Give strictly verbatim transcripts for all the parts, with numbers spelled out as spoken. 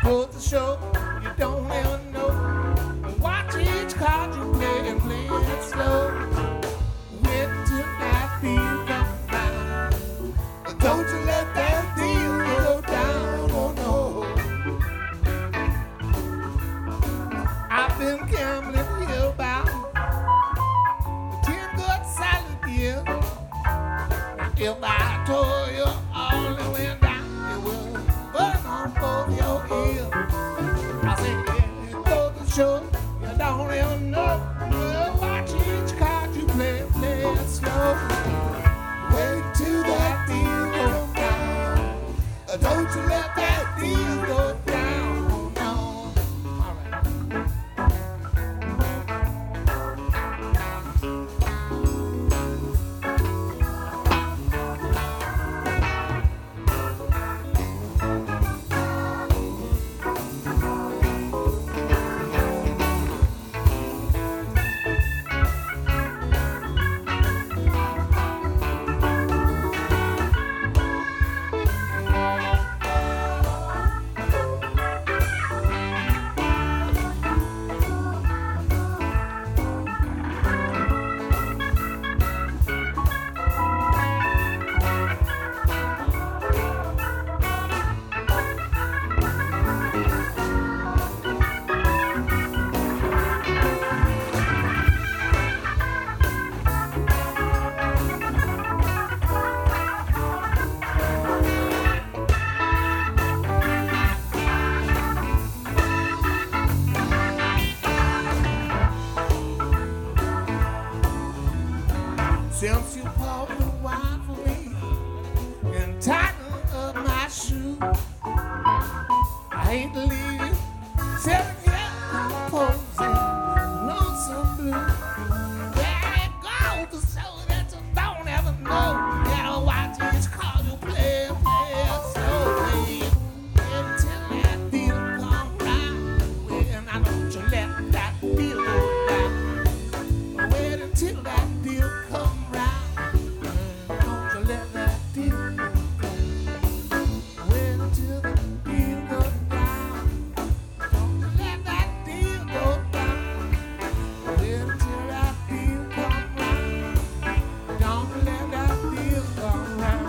Goes to show you don't ever know. Watch each card you play and play it slow. Wait till that deal comes round. Don't you let that deal go down, oh no. I've been gambling here about ten good solid years. Now if I told you all the way down, it will burn on both your ears. I say, yeah, it goes to show you don't even know. Well, watch each card you play, play it slow. Wait till that deal goes down. Don't you let that deal go down, no. All right. Since you bought the wine for me and tightened up my shoe, I hate to leave you sitting here composing lonesome blue. There it goes to show that you don't ever know. You gotta watch each card you play, play it slowly. Until that deal come round. Well, now don't you let that deal go down. Wait until that deal come round. Don't you let that deal go down. Wait until that deal goes down. Don't you let that deal go down. Wait until that deal come round. Don't you let that deal come round.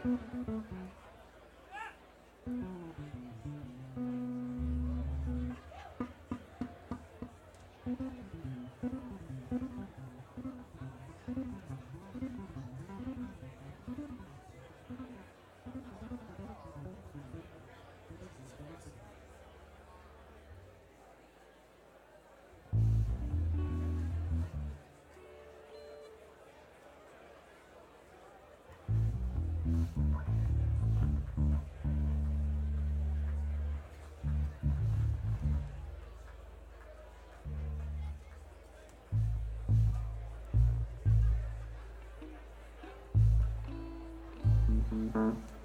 Mm-hmm.